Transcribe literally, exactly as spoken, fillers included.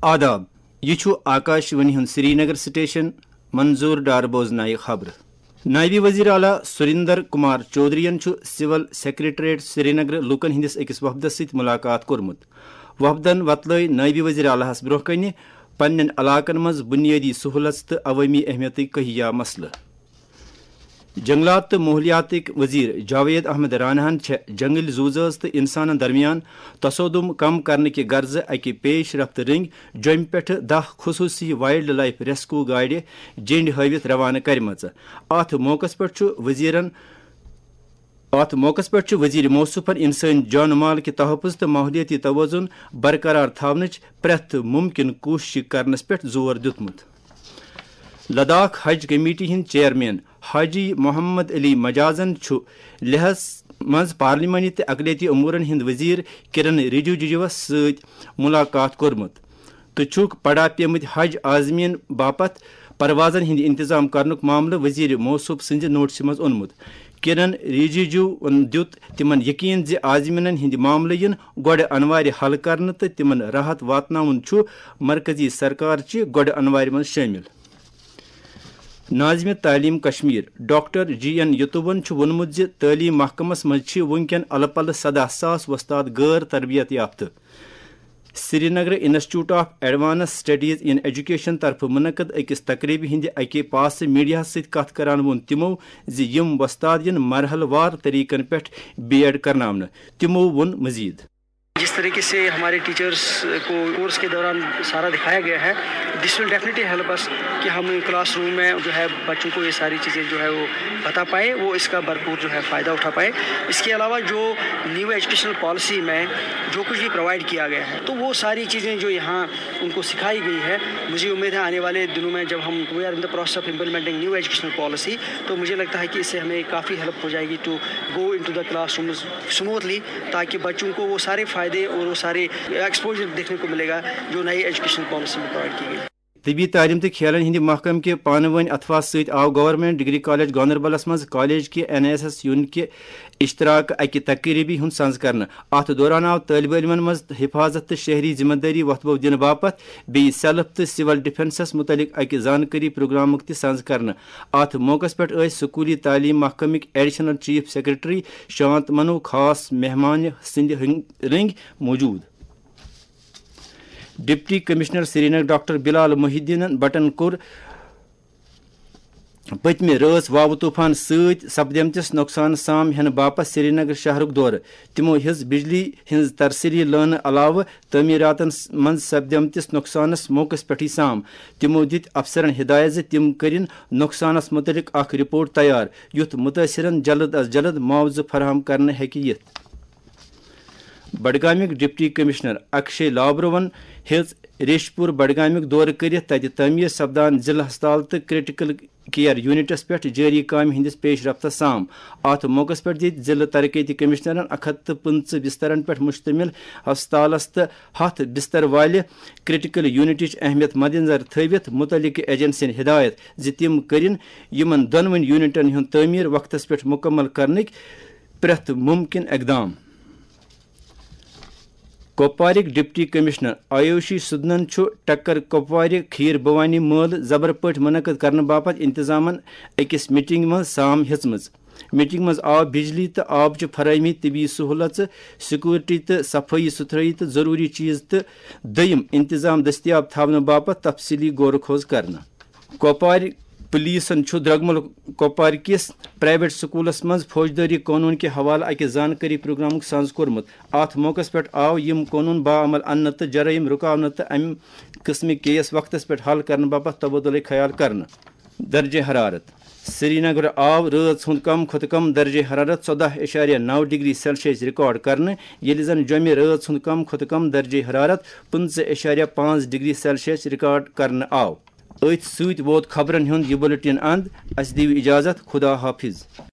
آداب یہ Akashvani Hind Srinagar station Manzoor Dar بوزنائے خبر نائب وزیر اعلیٰ سریندر کمار چودھرین سول سیکریٹریٹ سری نگر لوکن ہندس اکس وفدس ست ملاقات کورمت وفدن وتلے نائب وزیر اعلیٰ برہ کن پنن علاقن مز بنیادی سہولت تو عوامی اہمیت کہیا مسئلہ جنگلات تو ماحولیات وزیر جاوید احمد راناہن جنگل زوزاز تو انسان درمیان تصادم کم کرنے کی غرض اکہ پیش رفت رنگ جوم پہ دہ خصوصی وائلڈ لائف ریسکیو گاڑ جنڈ ہاوت روانہ کرم ات موقع پہ وزیرن ات موقع پہ وزیر موصوفن انسانی جان مال کے تحفظ تو ماحولیاتی توازن برقرار تھونچ پریت ممکن کوشش کرنس پہ زور دتمت لداخ حج کمیٹی ہند چیئرمین حاجی محمد علی مجازن لہس مز پارلیمانی تو اقلیتی امورن ہند وزیر کرن رجیجوس ست ملاقات کورمت تو چھک پڑا پیمت حج عازمین باپت پروازن ہند انتظام کرنک معاملہ وزیر موصوف سند نوٹس مز اونمت کرن رجیجو دیت تمن یقین زِ عازمینن ہند معاملہ ین گوڑ انوار حل کرنے تو تمن راحت واتناون مرکزی سرکار چہ گوڑ انوار من شامل ناظم تعلیم کشمیر ڈاکٹر جی این یتوبن وونمت زِ تعلیم محکمس مز ونکین الہ پلہ سدہ ساس وستاد غیر تربیت یافتہ Srinagar institute of advance studies in education طرف منعقد اکس تقریبہ ہند اکہ پاس میڈیا ست کت کران وون تمو زِ یم وستاد ین مرحلہ وار طریقن پہ بی ایڈ کرناونہ تمو وون مزید جس طریقے سے ہمارے ٹیچرس کو کورس کے دوران سارا دکھایا گیا ہے دس ول ڈیفینیٹلی ہیلپ اس کہ ہم کلاس روم میں جو ہے بچوں کو یہ ساری چیزیں جو ہے وہ بتا پائے وہ اس کا بھرپور جو ہے فائدہ اٹھا پائے. اس کے علاوہ جو نیو ایجوکیشنل پالیسی میں جو کچھ بھی پرووائڈ کیا گیا ہے تو وہ ساری چیزیں جو یہاں ان کو سکھائی گئی ہے مجھے امید ہے آنے والے دنوں میں جب ہم we are in the process of implementing new educational policy تو مجھے لگتا ہے کہ اس سے ہمیں کافی ہیلپ ہو جائے گی to go in to the class rooms smoothly تاکہ بچوں کو وہ سارے فائدے اور وہ سارے ایکسپوجر دیکھنے کو ملے گا جو نئی ایجوکیشن پالیسی میں پرووائڈ کی گئی. طبی تعلیم تو کھیلن ہند محکم کے پانوین اتفاق ست آو گورنمنٹ ڈگری کالج گاندربلس مز کالج کے این ایس ایس یونٹ کے اشتراک اکہ تقریبی ہند سنز کرنا. ات دوران آو طالب علمن مز حفاظت تو شہری ذمہ داری وتبو دن باپت بی سیلف تو سول ڈیفنسس متعلق اکہ زانکاری پروگرام تہ سنز کرنا. ات موقع پہ سکولی تعلیم محکمک ایڈیشنل چیف سیکرٹری شانت منو خاص مہمان سند رنگ موجود. Deputy commissioner Srinagar doctor Bilal Mohiuddin بٹن کور پتمہ رٲژ واو طوفان ست سپدمتس نقصان سام ہین باپت سری نگر شہرک دورہ. تمو ہز بجلی ہز ترسیلی لٲنہ علاوہ تعمیراتن من سپدمتس نقصانس موقع پہ سام. تمو دت افسرن ہدایت زِ تم کرن نقصانس متعلق اخ رپورٹ تیار یُتھ متاثرن جلد از جلد معاوضہ فراہم کرنے ہیکہ یِتھ. بڈگامک ڈپٹی کمشنر اکشے لابرون ہز ریش پور بڈگامک دورہ کرت تتہ تعمیر سپدان ضلع ہسپتال تو کرٹیکل کیئر یونٹس پہ جاری کام ہندس پیش رفتس سام. ات موقع پہ دت ضلع ترقیتی کمشنرن اک ہتھ تو پنچہ بسترن پہ مشتمل ہسپتالس تو ہتھ بستر والہ کرٹیکل یونٹچ اہمیت مد نظر تھوت متعلقہ ایجنسین ہدایت زِ تم کرن یمن دونونی یونٹن ہند تعمیر وقتس پہ مکمل کرنک پریت ممکن اقدام. کپوارک ڈپٹی کمشنر آیوشی سدنن ٹکر کپوار کھیر بھوانی مل زبر پٹ منعقد کرنے باپت انتظامن اکس میٹنگ مز سام ہیژم. میٹنگ مز آو بجلی تو آب چہ فراہمی طبی سہولت سیکورٹی تو صفائی ستھرائی تو ضروری چیز تو دیم انتظام دستیاب تھونہ باپت تفصیلی غور خوض کرنا. کپوار پولیسن درگمل کپوار کس پرائیویٹ سکولس مز فوجداری قانون کے حوالہ اکہ زانکاری پروگرام سنز کورمت. ات موقع پہ آو یم قانون بعمل انہ تو جرائم رکاونہ تو امہ قسم کیس وقتس پہ حل کرنے باپت تبادلہ خیال کرنا. درجہ حرارت سری نگر آو رٲژ ہند کم کھت کم درجہ حرارت ژۄدہ اشاریہ نو ڈگری سیلسیس ریکارڈ کرنے ییٚلہِ زن جومہ رٲژ ہند کم کھت کم درجہ حرارت پنچہ اشاریہ پانچ ڈگری سیلسیس ریکارڈ کرنے آو. ات ست ووت خبرن ہند یہ بلیٹن اند اس دیو اجازت خدا حافظ.